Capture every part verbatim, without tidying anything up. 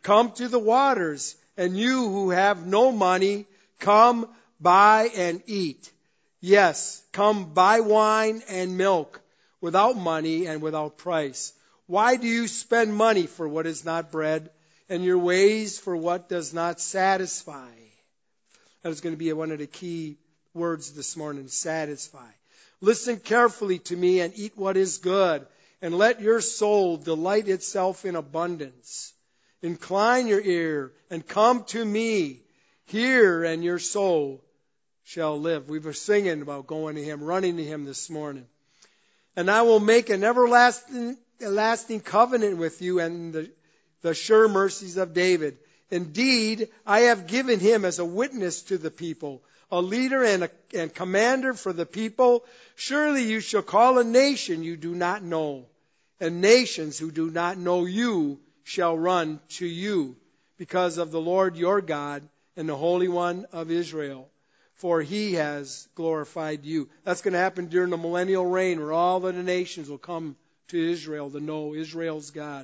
Come to the waters, and you who have no money, come buy and eat. Yes, come buy wine and milk without money and without price. Why do you spend money for what is not bread, and your ways for what does not satisfy? That is going to be one of the key words this morning, satisfy. Listen carefully to me and eat what is good, and let your soul delight itself in abundance. Incline your ear and come to me. Hear, and your soul shall live. We were singing about going to Him, running to Him this morning. And I will make an everlasting lasting covenant with you and the, the sure mercies of David. Indeed, I have given him as a witness to the people, a leader and a and commander for the people. Surely you shall call a nation you do not know, and nations who do not know you shall run to you, because of the Lord your God and the Holy One of Israel. For He has glorified you. That's going to happen during the millennial reign, where all the nations will come to Israel to know Israel's God.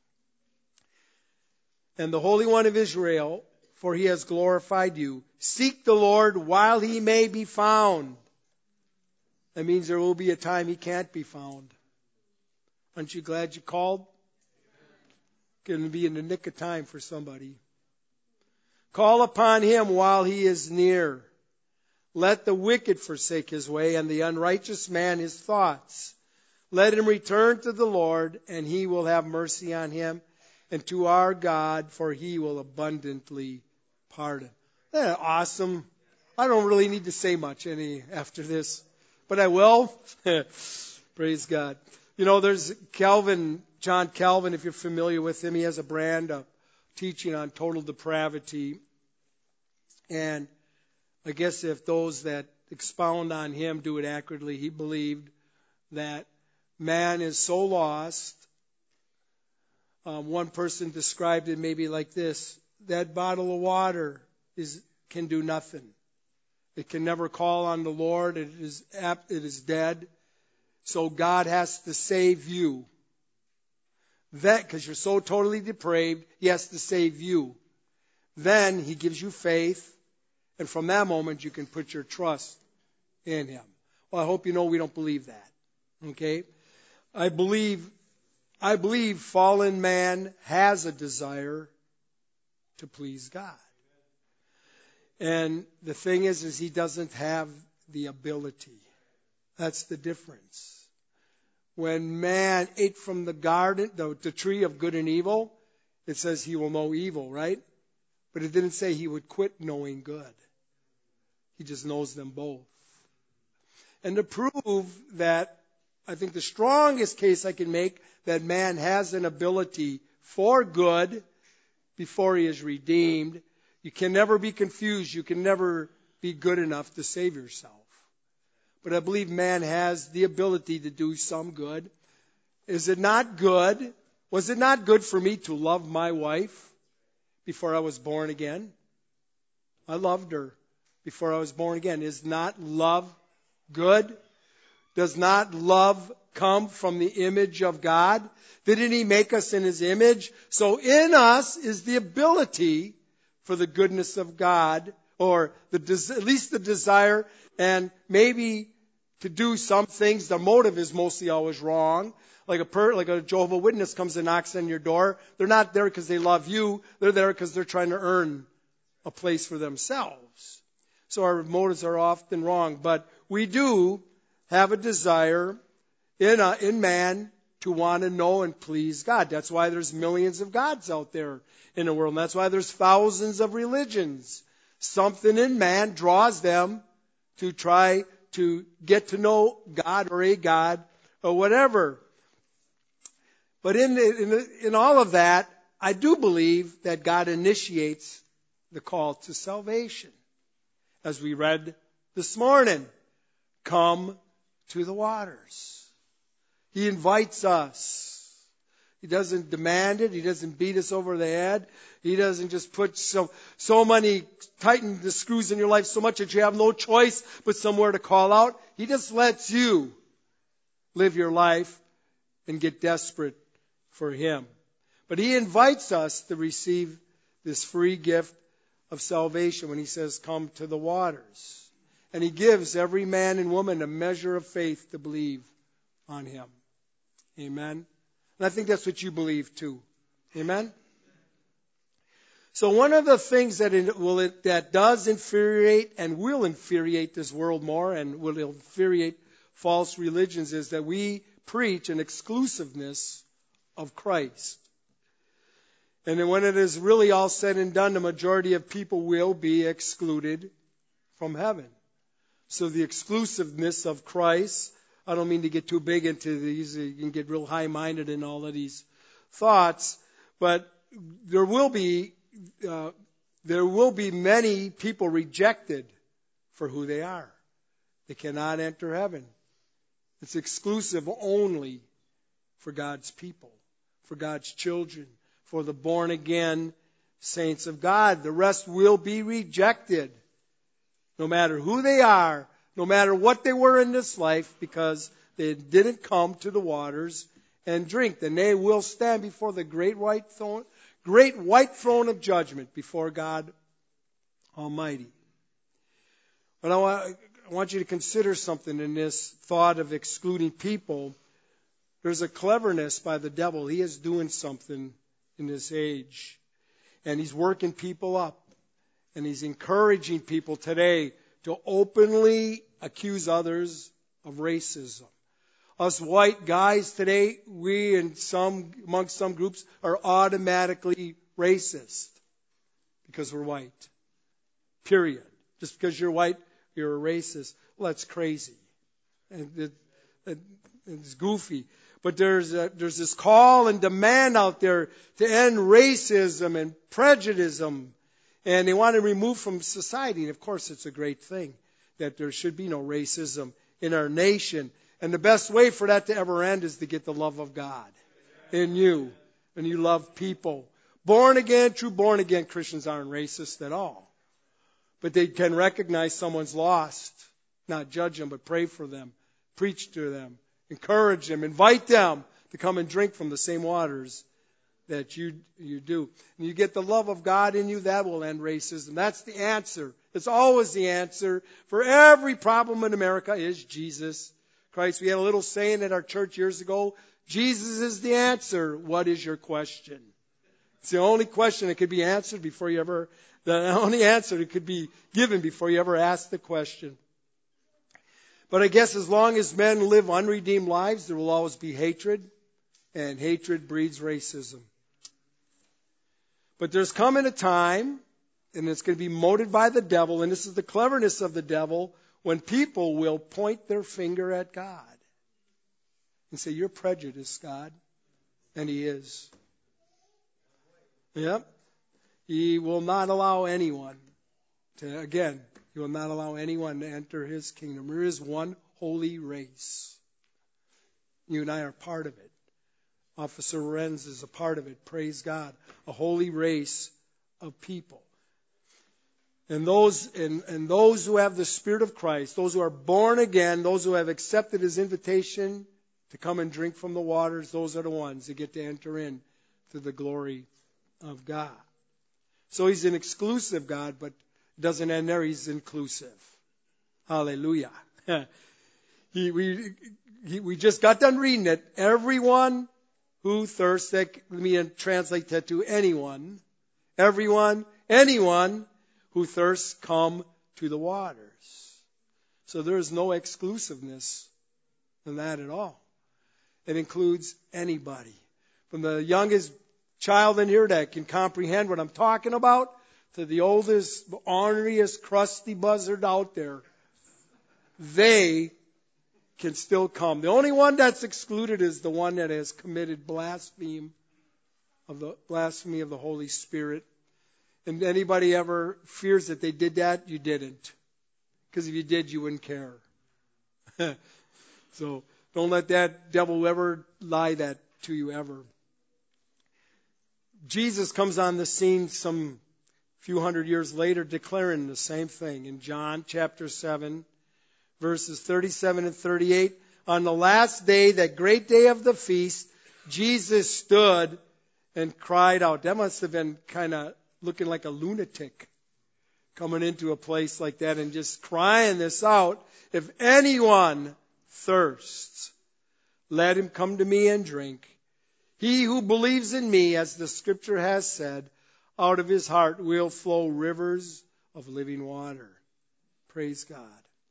And the Holy One of Israel, for He has glorified you. Seek the Lord while He may be found. That means there will be a time He can't be found. Aren't you glad you called? Going to be in the nick of time for somebody. Call upon Him while He is near. Let the wicked forsake his way, and the unrighteous man his thoughts. Let him return to the Lord, and He will have mercy on him, and to our God, for He will abundantly pardon. Isn't that awesome? I don't really need to say much any after this, but I will. Praise God. You know, there's Calvin, John Calvin, if you're familiar with him, he has a brand of teaching on total depravity. And I guess if those that expound on him do it accurately, he believed that man is so lost. Um, one person described it maybe like this: that bottle of water is can do nothing. It can never call on the Lord. It is apt, it is dead. So God has to save you. That, because you're so totally depraved, He has to save you. Then He gives you faith. And from that moment, you can put your trust in Him. Well, I hope you know we don't believe that. Okay? I believe, I believe fallen man has a desire to please God. And the thing is, is he doesn't have the ability. That's the difference. When man ate from the garden, the, the tree of good and evil, it says he will know evil, right? But it didn't say he would quit knowing good. He just knows them both. And to prove that, I think the strongest case I can make that man has an ability for good before he is redeemed, you can never be confused. You can never be good enough to save yourself. But I believe man has the ability to do some good. Is it not good? Was it not good for me to love my wife before I was born again? I loved her before I was born again. Is not love good? Does not love come from the image of God? Didn't He make us in His image? So in us is the ability for the goodness of God, or the des- at least the desire, and maybe to do some things. The motive is mostly always wrong. Like a per, like a Jehovah's Witness comes and knocks on your door. They're not there because they love you. They're there because they're trying to earn a place for themselves. So our motives are often wrong. But we do have a desire in a, in man to want to know and please God. That's why there's millions of gods out there in the world. And that's why there's thousands of religions. Something in man draws them to try to get to know God or a God or whatever. But in, the, in, the, in all of that, I do believe that God initiates the call to salvation. As we read this morning, come to the waters. He invites us. He doesn't demand it. He doesn't beat us over the head. He doesn't just put so, so many, tighten the screws in your life so much that you have no choice but somewhere to call out. He just lets you live your life and get desperate for Him. But he invites us to receive this free gift of salvation when he says, come to the waters. And he gives every man and woman a measure of faith to believe on him. Amen. And I think that's what you believe too. Amen. So one of the things that it will that does infuriate and will infuriate this world more and will infuriate false religions is that we preach an exclusiveness of Christ. And then when it is really all said and done, the majority of people will be excluded from heaven. So the exclusiveness of Christ, I don't mean to get too big into these, you can get real high-minded in all of these thoughts, but there will be uh, there will be many people rejected for who they are. They cannot enter heaven. It's exclusive only for God's people, for God's children, for the born-again saints of God. The rest will be rejected, no matter who they are, no matter what they were in this life, because they didn't come to the waters and drink. Then they will stand before the great white throne, great white throne of judgment before God Almighty. But I want, I want you to consider something in this thought of excluding people. There's a cleverness by the devil. He is doing something in this age. And he's working people up. And he's encouraging people today to openly accuse others of racism. Us white guys today, we in some, amongst some groups, are automatically racist because we're white. Period. Just because you're white, you're a racist. Well, that's crazy. And it, it, it's goofy. But there's a, there's this call and demand out there to end racism and prejudice. And they want to remove from society. And of course, it's a great thing that there should be no racism in our nation. And the best way for that to ever end is to get the love of God in you. And you love people. Born again, true born again Christians aren't racist at all. But they can recognize someone's lost. Not judge them, but pray for them. Preach to them. Encourage them. Invite them to come and drink from the same waters that you you do. And you get the love of God in you, that will end racism. That's the answer. It's always the answer for every problem in America is Jesus Christ. We had a little saying at our church years ago, Jesus is the answer. What is your question? It's the only question that could be answered before you ever, the only answer that could be given before you ever ask the question. But I guess as long as men live unredeemed lives, there will always be hatred, and hatred breeds racism. But there's coming a time, and it's going to be molded by the devil, and this is the cleverness of the devil, when people will point their finger at God and say, you're prejudiced, God. And he is. Yep. He will not allow anyone to, again, he will not allow anyone to enter his kingdom. There is one holy race. You and I are part of it. Officer Renz is a part of it. Praise God. A holy race of people. And those, and, and those who have the Spirit of Christ, those who are born again, those who have accepted his invitation to come and drink from the waters, those are the ones that get to enter in to the glory of God. So he's an exclusive God, but doesn't end there. He's inclusive. Hallelujah. he, we, he, we just got done reading it. Everyone who thirsts, that, let me translate that to anyone. Everyone, anyone who thirsts, come to the waters. So there is no exclusiveness in that at all. It includes anybody. From the youngest child in here that can comprehend what I'm talking about, to the oldest, orneriest, crusty buzzard out there, they can still come. The only one that's excluded is the one that has committed blasphemy of the blasphemy of the Holy Spirit. And anybody ever fears that they did that, you didn't. Because if you did, you wouldn't care. So don't let that devil ever lie that to you ever. Jesus comes on the scene some few hundred years later declaring the same thing in John chapter seven, verses thirty-seven and thirty-eight. On the last day, that great day of the feast, Jesus stood and cried out. That must have been kind of looking like a lunatic coming into a place like that and just crying this out. If anyone thirsts, let him come to me and drink. He who believes in me, as the scripture has said, out of his heart will flow rivers of living water. Praise God.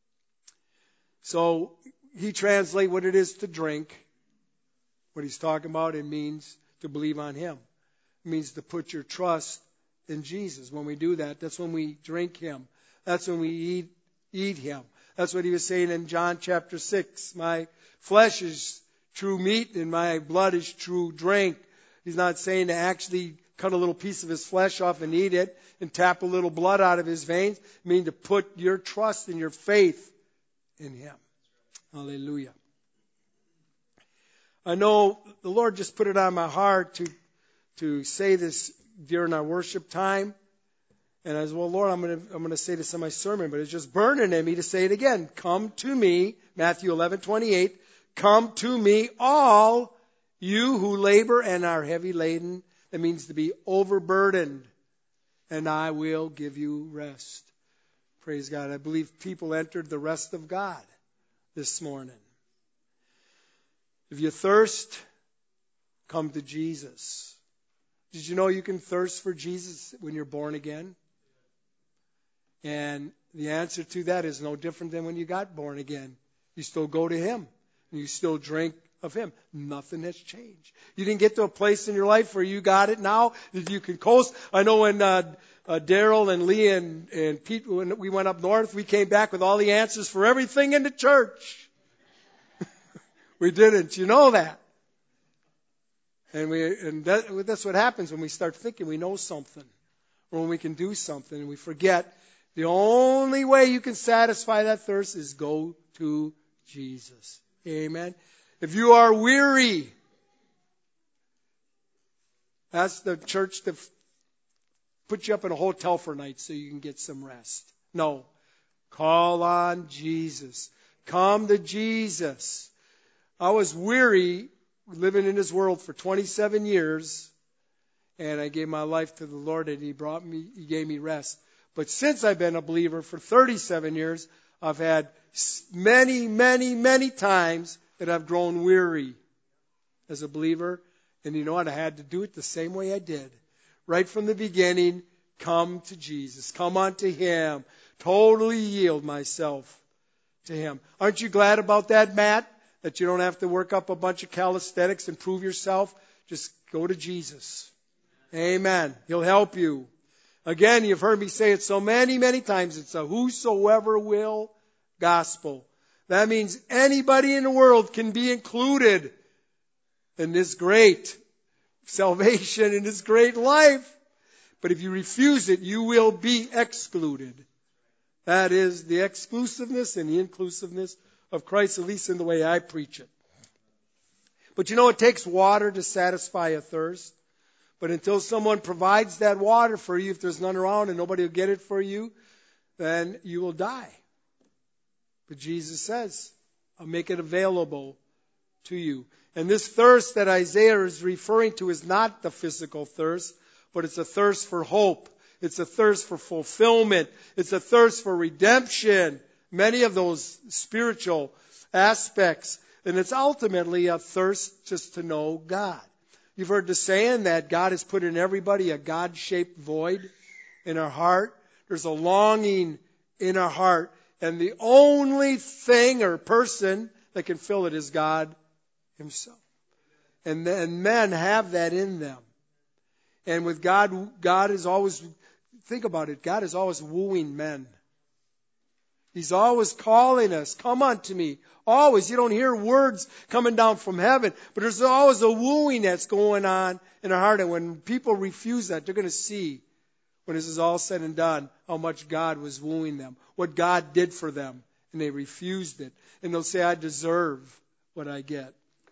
So he translates what it is to drink. What he's talking about, it means to believe on him. It means to put your trust in Jesus. When we do that, that's when we drink him. That's when we eat, eat him. That's what he was saying in John chapter six. My flesh is true meat and my blood is true drink. He's not saying to actually cut a little piece of his flesh off and eat it and tap a little blood out of his veins. I mean to put your trust and your faith in him. Hallelujah. I know the Lord just put it on my heart to to say this during our worship time. And as well, Lord, I'm going to I'm going to say this in my sermon, but it's just burning in me to say it again. Come to me, Matthew eleven twenty-eight. Come to me, all you who labor and are heavy laden. That means to be overburdened, and I will give you rest. Praise God. I believe people entered the rest of God this morning. If you thirst, come to Jesus. Did you know you can thirst for Jesus when you're born again? And the answer to that is no different than when you got born again. You still go to him. And you still drink of him. Nothing has changed. You didn't get to a place in your life where you got it now that you can coast. I know when uh, uh, Daryl and Lee and, and Pete, when we went up north, we came back with all the answers for everything in the church. We didn't. You know that. And we and that, that's what happens when we start thinking we know something, or when we can do something, and we forget the only way you can satisfy that thirst is go to Jesus. Amen. If you are weary, ask the church to put you up in a hotel for a night so you can get some rest. No. Call on Jesus. Come to Jesus. I was weary living in this world for twenty-seven years, and I gave my life to the Lord, and he brought me, he gave me rest. But since I've been a believer for thirty-seven years, I've had many, many, many times that I've grown weary as a believer. And you know what? I had to do it the same way I did. Right from the beginning, come to Jesus. Come unto him. Totally yield myself to him. Aren't you glad about that, Matt? That you don't have to work up a bunch of calisthenics and prove yourself. Just go to Jesus. Amen. He'll help you. Again, you've heard me say it so many, many times. It's a whosoever will gospel. That means anybody in the world can be included in this great salvation, in this great life. But if you refuse it, you will be excluded. That is the exclusiveness and the inclusiveness of Christ, at least in the way I preach it. But you know, it takes water to satisfy a thirst. But until someone provides that water for you, if there's none around and nobody will get it for you, then you will die. But Jesus says, I'll make it available to you. And this thirst that Isaiah is referring to is not the physical thirst, but it's a thirst for hope. It's a thirst for fulfillment. It's a thirst for redemption. Many of those spiritual aspects. And it's ultimately a thirst just to know God. You've heard the saying that God has put in everybody a God-shaped void in our heart. There's a longing in our heart. And the only thing or person that can fill it is God himself. And then men have that in them. And with God, God is always, think about it, God is always wooing men. He's always calling us, come unto me. Always. You don't hear words coming down from heaven, but there's always a wooing that's going on in our heart. And when people refuse that, they're going to see, when this is all said and done, how much God was wooing them, what God did for them. And they refused it. And they'll say, I deserve what I get.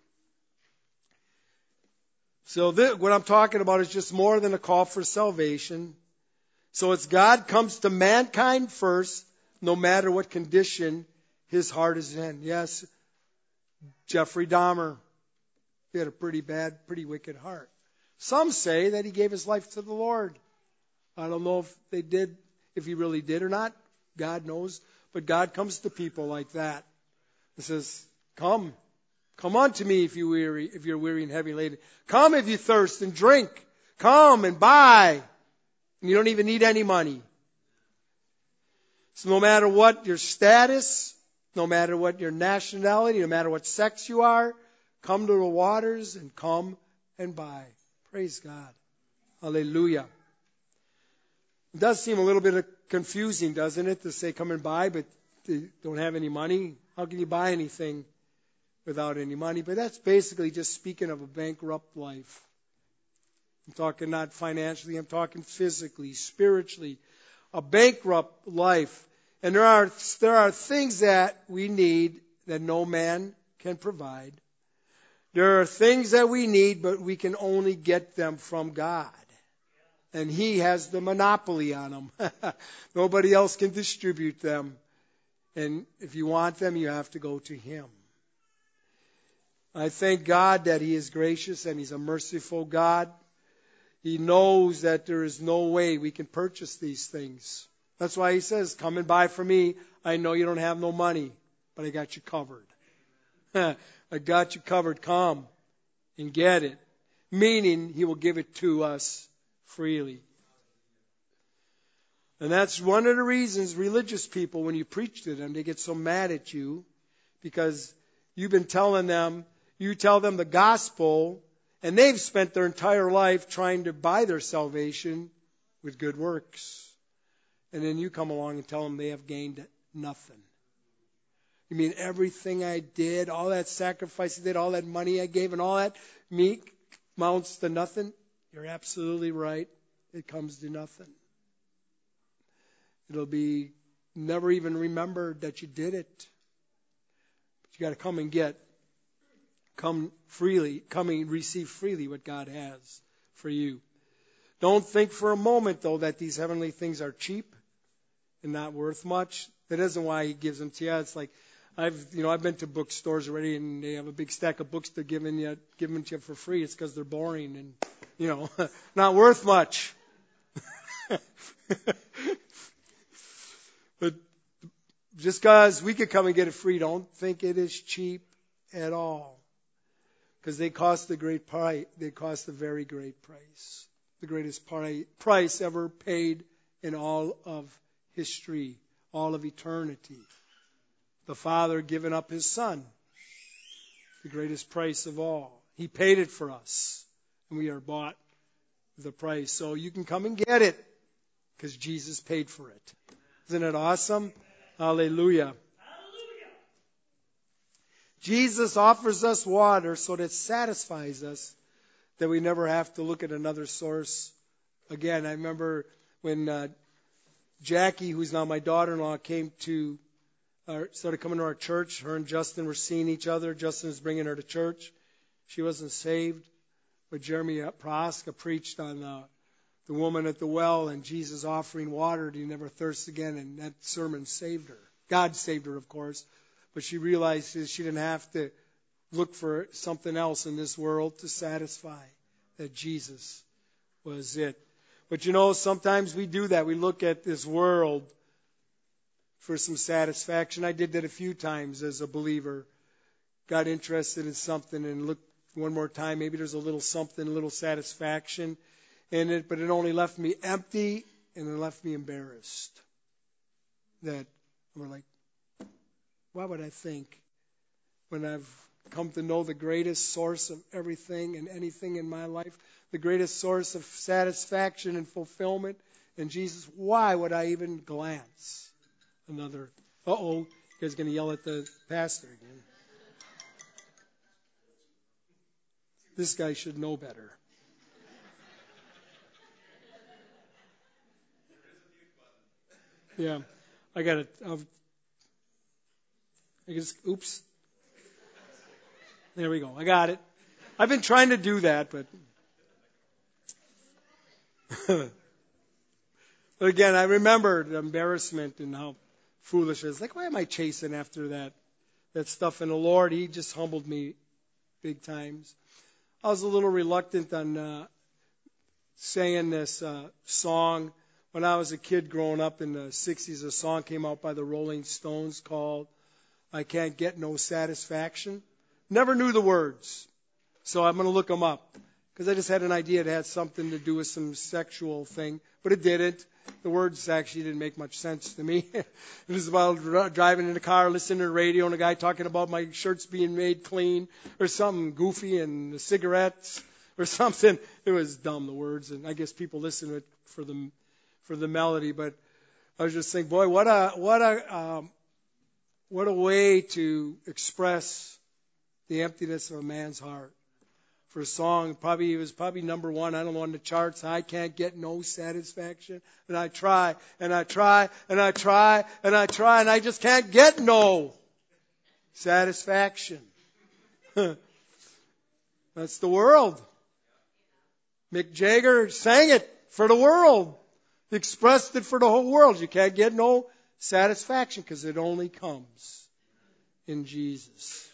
So this, what I'm talking about is just more than a call for salvation. So it's God comes to mankind first, no matter what condition his heart is in. Yes, Jeffrey Dahmer, he had a pretty bad, pretty wicked heart. Some say that he gave his life to the Lord. I don't know if they did, if he really did or not. God knows. But God comes to people like that. He says, come. Come unto me if you weary, if you're weary and heavy laden. Come if you thirst and drink. Come and buy. And you don't even need any money. So no matter what your status, no matter what your nationality, no matter what sex you are, come to the waters and come and buy. Praise God. Hallelujah. It does seem a little bit confusing, doesn't it, to say come and buy, but you don't have any money. How can you buy anything without any money? But that's basically just speaking of a bankrupt life. I'm talking not financially, I'm talking physically, spiritually. A bankrupt life. And there are there are things that we need that no man can provide. There are things that we need, but we can only get them from God. And He has the monopoly on them. Nobody else can distribute them. And if you want them, you have to go to Him. I thank God that He is gracious and He's a merciful God. He knows that there is no way we can purchase these things. That's why He says, come and buy from me. I know you don't have no money, but I got you covered. I got you covered. Come and get it. Meaning He will give it to us freely. And that's one of the reasons religious people, when you preach to them, they get so mad at you because you've been telling them, you tell them the gospel, and they've spent their entire life trying to buy their salvation with good works. And then you come along and tell them they have gained nothing. You mean everything I did, all that sacrifice I did, all that money I gave, and all that me amounts to nothing? You're absolutely right. It comes to nothing. It'll be never even remembered that you did it. But you got to come and get, come freely, come and receive freely what God has for you. Don't think for a moment, though, that these heavenly things are cheap and not worth much. That isn't why He gives them to you. It's like I've, you know, I've been to bookstores already, and they have a big stack of books they're giving you, giving to you for free. It's because they're boring and, you know, not worth much. But just because we could come and get it free, don't think it is cheap at all, because they cost the great price. They cost a very great price, the greatest price ever paid in all of history, all of eternity. The Father giving up His Son, the greatest price of all. He paid it for us, and we are bought with a price. So you can come and get it because Jesus paid for it. Isn't it awesome? Hallelujah. Jesus offers us water so that it satisfies us, that we never have to look at another source again. I remember when uh, Jackie, who's now my daughter-in-law, came to, uh, started coming to our church. Her and Justin were seeing each other. Justin was bringing her to church. She wasn't saved, but Jeremy Prohaska preached on the, the woman at the well and Jesus offering water to never thirst again, and that sermon saved her. God saved her, of course, but she realized she didn't have to look for something else in this world to satisfy, that Jesus was it. But you know, sometimes we do that. We look at this world for some satisfaction. I did that a few times as a believer. Got interested in something and looked one more time. Maybe there's a little something, a little satisfaction in it, but it only left me empty and it left me embarrassed. That we're like, what would I think when I've come to know the greatest source of everything and anything in my life, the greatest source of satisfaction and fulfillment in Jesus? Why would I even glance another? Uh-oh, you guys going to yell at the pastor again. This guy should know better. Yeah, I got it. I'll, I guess, oops. There we go. I got it. I've been trying to do that, but but again, I remember the embarrassment and how foolish it is. Like, why am I chasing after that that stuff? And the Lord, He just humbled me big times. I was a little reluctant on uh, saying this uh, song. When I was a kid growing up in the sixties, a song came out by the Rolling Stones called I Can't Get No Satisfaction. Never knew the words, so I'm going to look them up because I just had an idea it had something to do with some sexual thing, but it didn't. The words actually didn't make much sense to me. It was about dr- driving in the car, listening to the radio, and a guy talking about my shirts being made clean or something goofy and the cigarettes or something. It was dumb, the words, and I guess people listen to it for the for the melody. But I was just thinking, boy, what a what a um, what a way to express the emptiness of a man's heart. For a song, probably it was probably number one, I don't know, on the charts. I can't get no satisfaction. And I try, and I try, and I try, and I try, and I just can't get no satisfaction. That's the world. Mick Jagger sang it for the world. He expressed it for the whole world. You can't get no satisfaction because it only comes in Jesus.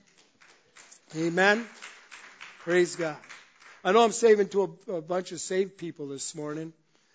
Amen. Praise God. I know I'm saving to a, a bunch of saved people this morning,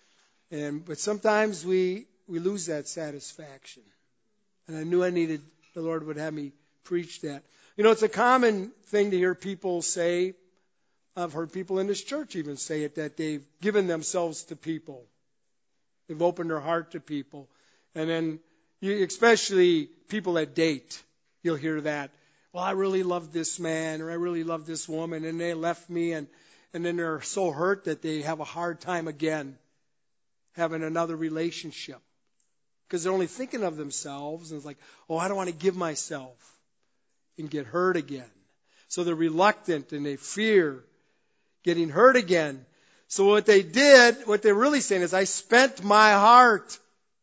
and but sometimes we we lose that satisfaction. And I knew I needed the Lord would have me preach that. You know, it's a common thing to hear people say. I've heard people in this church even say it, that they've given themselves to people. They've opened their heart to people, and then you, especially people that date, you'll hear that. Well, I really love this man, or I really love this woman, and they left me, and, and then they're so hurt that they have a hard time again having another relationship. Because they're only thinking of themselves, and it's like, oh, I don't want to give myself and get hurt again. So they're reluctant, and they fear getting hurt again. So what they did, what they're really saying is, I spent my heart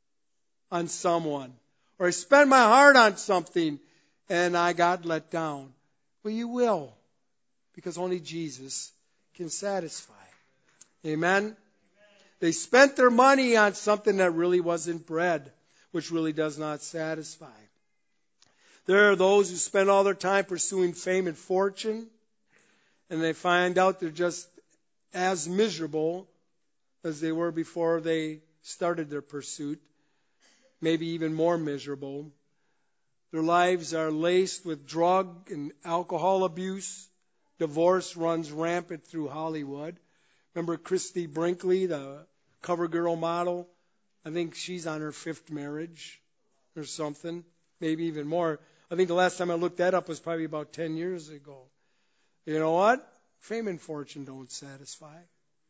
on someone, or I spent my heart on something, and I got let down. Well, you will, because only Jesus can satisfy. Amen? They spent their money on something that really wasn't bread, which really does not satisfy. There are those who spend all their time pursuing fame and fortune, and they find out they're just as miserable as they were before they started their pursuit, maybe even more miserable. Their lives are laced with drug and alcohol abuse. Divorce runs rampant through Hollywood. Remember Christy Brinkley, the cover girl model? I think she's on her fifth marriage or something, maybe even more. I think the last time I looked that up was probably about ten years ago. You know what? Fame and fortune don't satisfy.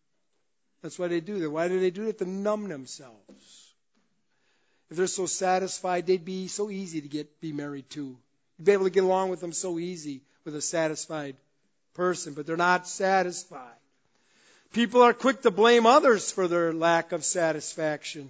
That's why they do that. Why do they do that? To numb themselves. If they're so satisfied, they'd be so easy to get be married to. You'd be able to get along with them so easy with a satisfied person, but they're not satisfied. People are quick to blame others for their lack of satisfaction.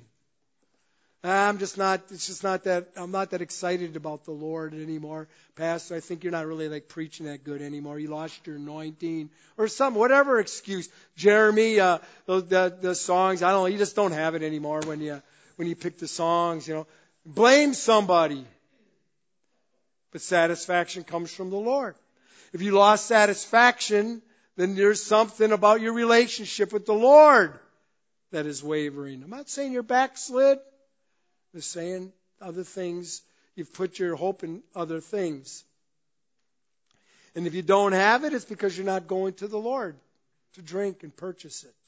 I'm just not, it's just not that, I'm not that excited about the Lord anymore. Pastor, I think you're not really like preaching that good anymore. You lost your anointing or some, whatever excuse. Jeremy, uh, the, the, the songs, I don't know, you just don't have it anymore when you, when you pick the songs, you know. Blame somebody. But satisfaction comes from the Lord. If you lost satisfaction, then there's something about your relationship with the Lord that is wavering. I'm not saying you're backslid. I'm just saying other things. You've put your hope in other things. And if you don't have it, it's because you're not going to the Lord to drink and purchase it.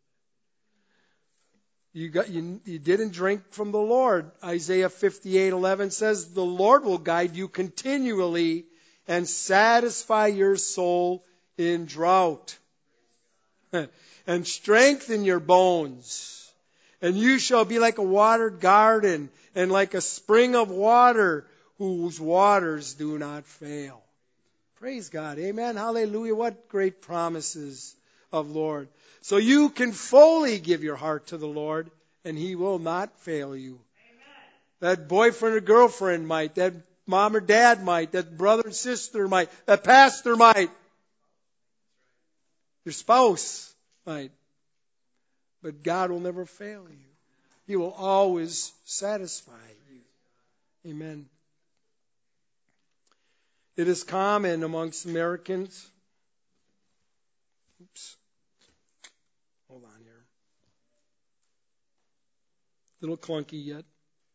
You got you, you didn't drink from the Lord. Isaiah fifty-eight eleven says, the Lord will guide you continually and satisfy your soul in drought and strengthen your bones. And you shall be like a watered garden and like a spring of water whose waters do not fail. Praise God. Amen. Hallelujah. What great promises of Lord. So you can fully give your heart to the Lord and He will not fail you. Amen. That boyfriend or girlfriend might, that mom or dad might, that brother and sister might, that pastor might, your spouse might. But God will never fail you. He will always satisfy you. Amen. It is common amongst Americans. Oops. Hold on little clunky yet.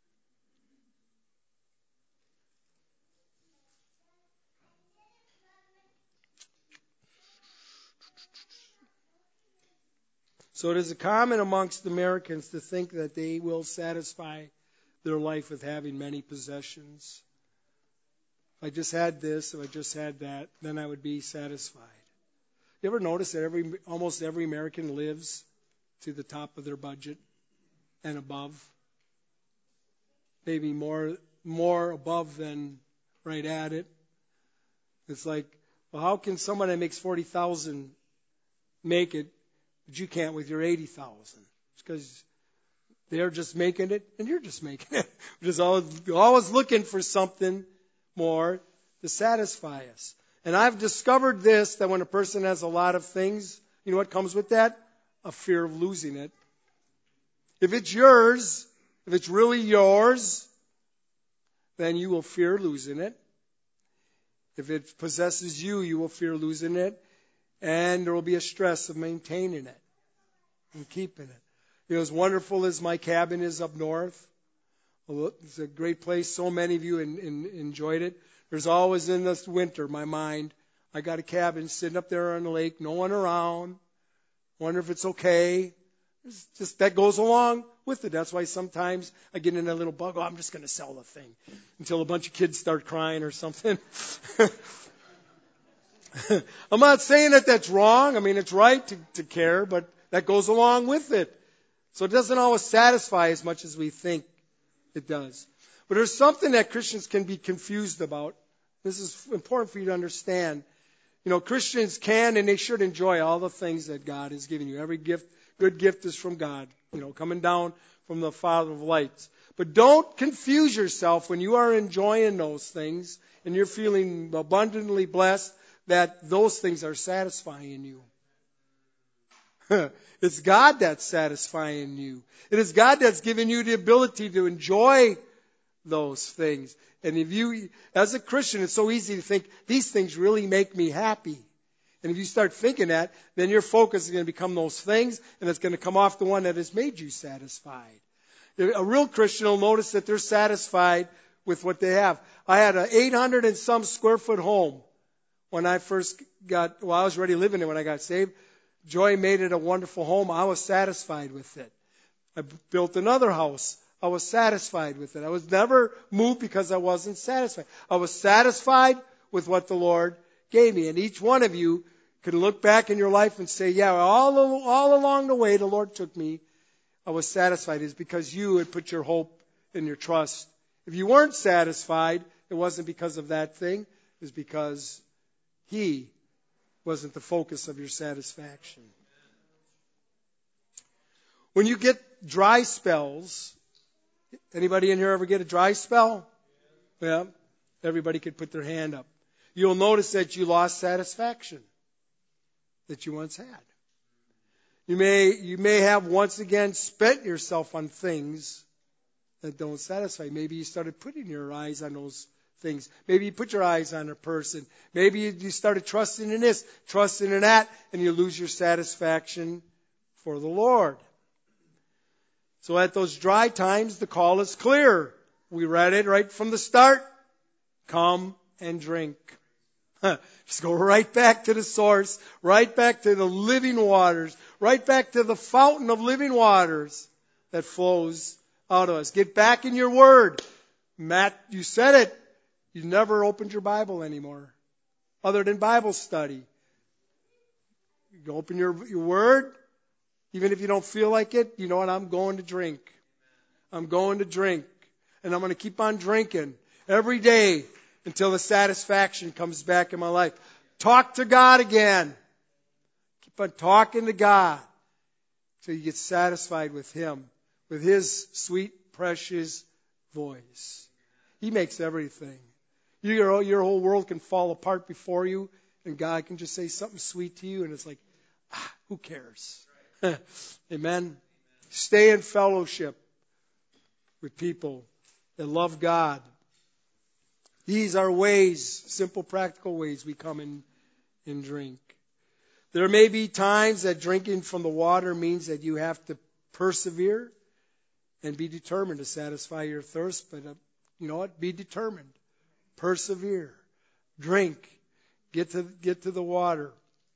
So it is common amongst Americans to think that they will satisfy their life with having many possessions. If I just had this, if I just had that, then I would be satisfied. You ever notice that every almost every American lives to the top of their budget and above? Maybe more more above than right at it. It's like, well, how can someone that makes forty thousand make it, but you can't with your eighty thousand? It's because they're just making it, and you're just making it. We're just always, always looking for something more to satisfy us. And I've discovered this, that when a person has a lot of things, you know what comes with that? A fear of losing it. If it's yours, if it's really yours, then you will fear losing it. If it possesses you, you will fear losing it. And there will be a stress of maintaining it and keeping it. You know, as wonderful as my cabin is up north, it's a great place. So many of you in, in, enjoyed it. There's always in this winter, my mind, I got a cabin sitting up there on the lake, no one around. Wonder if it's okay. It's just that goes along with it. That's why sometimes I get in a little bug. Oh, I'm just going to sell the thing until a bunch of kids start crying or something. I'm not saying that that's wrong. I mean, it's right to, to care, but that goes along with it. So it doesn't always satisfy as much as we think it does. But there's something that Christians can be confused about. This is important for you to understand. You know, Christians can and they should enjoy all the things that God has given you. Every gift, good gift is from God, you know, coming down from the Father of lights. But don't confuse yourself when you are enjoying those things and you're feeling abundantly blessed that those things are satisfying you. It's God that's satisfying you. It is God that's given you the ability to enjoy those things. And if you, as a Christian, it's so easy to think, these things really make me happy. And if you start thinking that, then your focus is going to become those things, and it's going to come off the one that has made you satisfied. A real Christian will notice that they're satisfied with what they have. I had an eight hundred and some square foot home when I first got, well, I was already living there when I got saved. Joy made it a wonderful home. I was satisfied with it. I built another house. I was satisfied with it. I was never moved because I wasn't satisfied. I was satisfied with what the Lord gave me. And each one of you can look back in your life and say, yeah, all, all along the way the Lord took me, I was satisfied. It's because you had put your hope and your trust. If you weren't satisfied, it wasn't because of that thing. It was because He wasn't the focus of your satisfaction. When you get dry spells, anybody in here ever get a dry spell? Yeah, everybody could put their hand up. You'll notice that you lost satisfaction that you once had. You may, you may have once again spent yourself on things that don't satisfy. Maybe you started putting your eyes on those things. Maybe you put your eyes on a person. Maybe you started trusting in this, trusting in that, and you lose your satisfaction for the Lord. So at those dry times, the call is clear. We read it right from the start. Come and drink. Just go right back to the source, right back to the living waters, right back to the fountain of living waters that flows out of us. Get back in your word. Matt, you said it. You never opened your Bible anymore, other than Bible study. You open your, your word, even if you don't feel like it, you know what, I'm going to drink. I'm going to drink. And I'm going to keep on drinking every day until the satisfaction comes back in my life. Talk to God again. Keep on talking to God until you get satisfied with Him, with His sweet, precious voice. He makes everything. Your, your whole world can fall apart before you, and God can just say something sweet to you, and it's like, ah, who cares? Amen. Stay in fellowship with people that love God. These are ways, simple, practical ways we come in and drink. There may be times that drinking from the water means that you have to persevere and be determined to satisfy your thirst. But uh, you know what? Be determined. Persevere. Drink. Get to get to the water.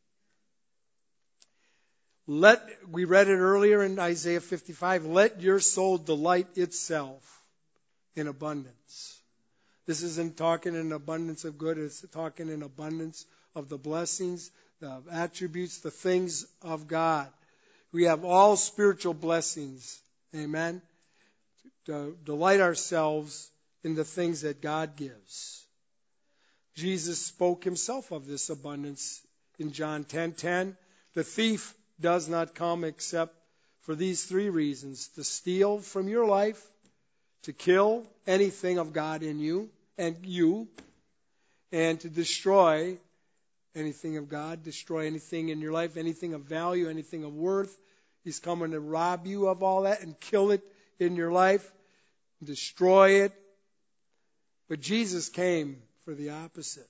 Let we read it earlier in Isaiah fifty-five. Let your soul delight itself in abundance. This isn't talking in abundance of good. It's talking in abundance of the blessings, the attributes, the things of God. We have all spiritual blessings. Amen. To delight ourselves in the things that God gives. Jesus spoke himself of this abundance in John ten ten. The thief does not come except for these three reasons: to steal from your life, to kill anything of God in you and you, and to destroy anything of God, destroy anything in your life, anything of value, anything of worth. He's coming to rob you of all that and kill it in your life, destroy it. But Jesus came for the opposite.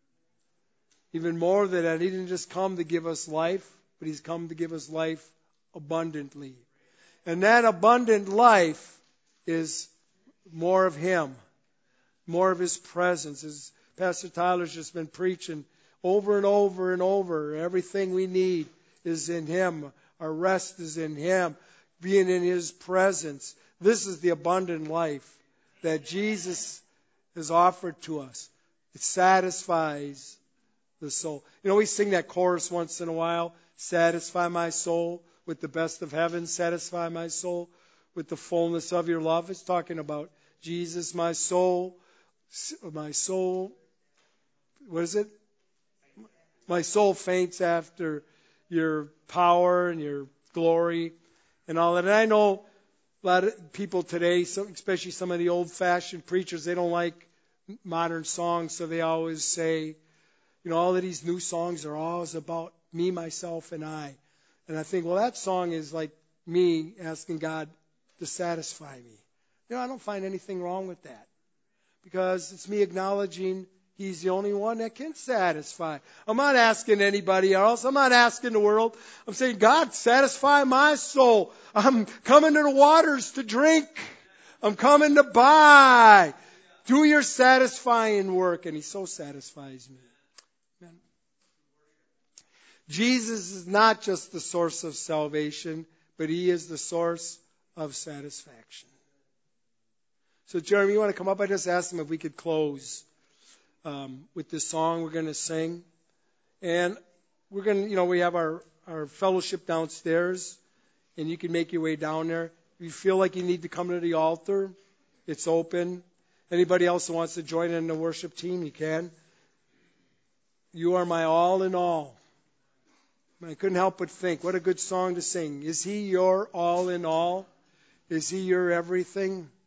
Even more than that, he didn't just come to give us life, but he's come to give us life abundantly. And that abundant life is more of him, more of his presence. As Pastor Tyler's just been preaching over and over and over, everything we need is in him. Our rest is in him, being in his presence. This is the abundant life that Jesus has offered to us. It satisfies the soul. You know, we sing that chorus once in a while. Satisfy my soul with the best of heaven. Satisfy my soul with the fullness of your love. It's talking about Jesus, my soul. My soul, what is it? My soul faints after your power and your glory and all that. And I know a lot of people today, especially some of the old-fashioned preachers, they don't like modern songs, so they always say, you know, all of these new songs are always about me, myself, and I. And I think, well, that song is like me asking God to satisfy me. You know, I don't find anything wrong with that, because it's me acknowledging he's the only one that can satisfy. I'm not asking anybody else. I'm not asking the world. I'm saying, God, satisfy my soul. I'm coming to the waters to drink. I'm coming to buy. Do your satisfying work. And he so satisfies me. Amen. Jesus is not just the source of salvation, but he is the source of satisfaction. So, Jeremy, you want to come up? I just asked him if we could close um, with this song we're going to sing. And we're going to, you know, we have our, our fellowship downstairs, and you can make your way down there. If you feel like you need to come to the altar, it's open. Anybody else who wants to join in the worship team, you can. You are my all in all. I couldn't help but think, what a good song to sing. Is he your all in all? Is he your everything?